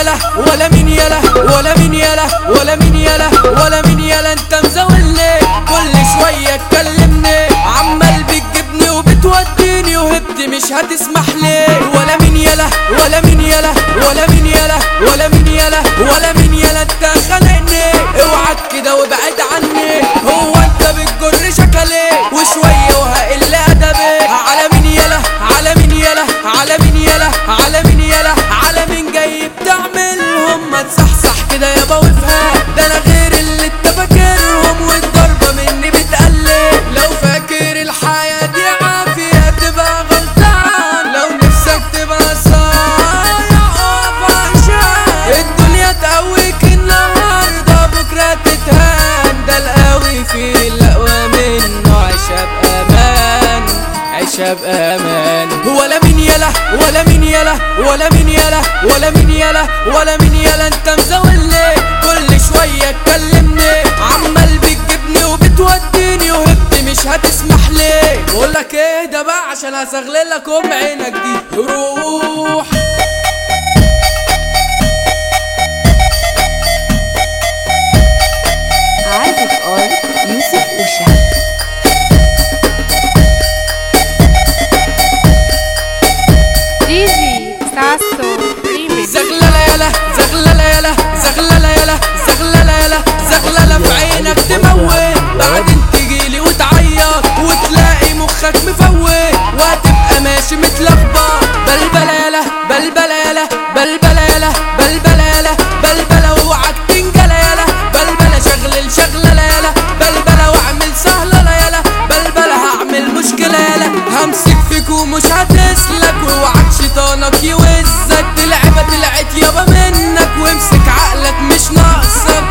يلا ولا مين يلا ولا مين يلا ولا مين يلا ولا مين يلا انت مزولني كل شوية تكلمني عمال بتجيبني وبتوديني وهبتي مش هتسمح لي ولا مين يلا ولا مين يلا ولا مين يلا ولا مين يلا ولا مين يلا انت خانقني اوعك كده وابعد عني هو انت بتجر شكلي وشوية وهقل ادبي على مين يلا على مين يلا على مين يلا على مين يلا على مين جاي بتعملهم ما تصحصح كده يابا وافهم ده انا غير اللي انت فاكرهم والضربة مني بتقلب لو فاكر الحياة دي عافية تبقى غلطان لو نفسك تبقى صايع اقف عشان الدنيا تقويك النهاردة بكرة تتهان ده القوي في الأقوى منه عيشها بأمان عيشها بأمان ولا مين يلا ولا مين يلا ولا مين يلا ولا مين يلا ولا مين يلا انت مزولني كل شوية تكلمني عمال بتجيبني وبتوديني وهبتي مش هتسمح لي بقولك ايه ده بقى عشان هسغلل لك عينك دي روح عازف يوسف أوشا. زغللة يلا زغللة يلا زغللة يلا زغللة يلا زغللة في عينك تموت بعدين تجيلي وتعيط وتلاقي مخك مفوت وهتبقى ماشي متلخبط بلبلة يلا بلبلة يلا بلبلة يلا بلبلة يلا بلبلة واوعك تنجلة يلا بلبلة شغلل شغللة يلا بلبلة واعمل سهلة يلا بلبلة هعمل مشكلة يلا همسك فيك ومش هتسلك واوعك شيطانك يوزك لعبة طلعت يابا منك وامسك عقلك مش ناقصك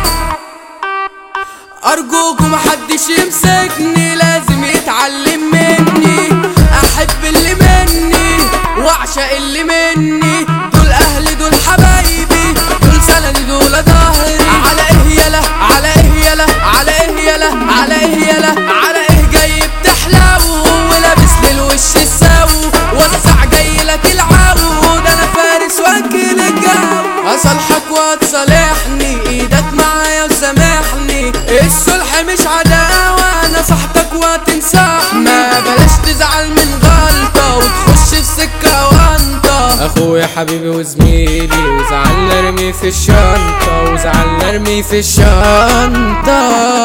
ارجوك ومحدش يمسكني لازم يتعلم مني احب اللي مني واعشق اللي مني دول اهلي دول حبايبي دول سندي دول ظهري على ايه يلا على ايه يلا على ايه يلا على ايه يلا على ايه جاي بتحلو ولابس للوش السو وسع جاي لك العود انا فارس واكل الجو اصالحك وتصالحني ايدك معايا وسامحني الصلح مش عداوة نصحتك وتنصح ما بلاش تزعل من غلطة وتخش في سكة وانطة اخويا حبيبي وزميلي وزعلنا ارمي في الشنطة وزعلنا ارمي في الشنطة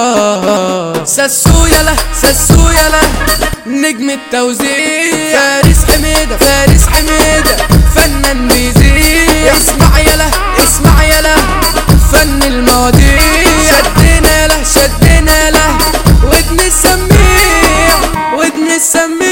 ساسو يلا ساسو يلا نجم التوزيع فارس حميدة فارس حميدة فنان بيزيع اسمع يلا اسمع يلا فن المواضيع شدنا له شدنا له ودن السميع ودن السميع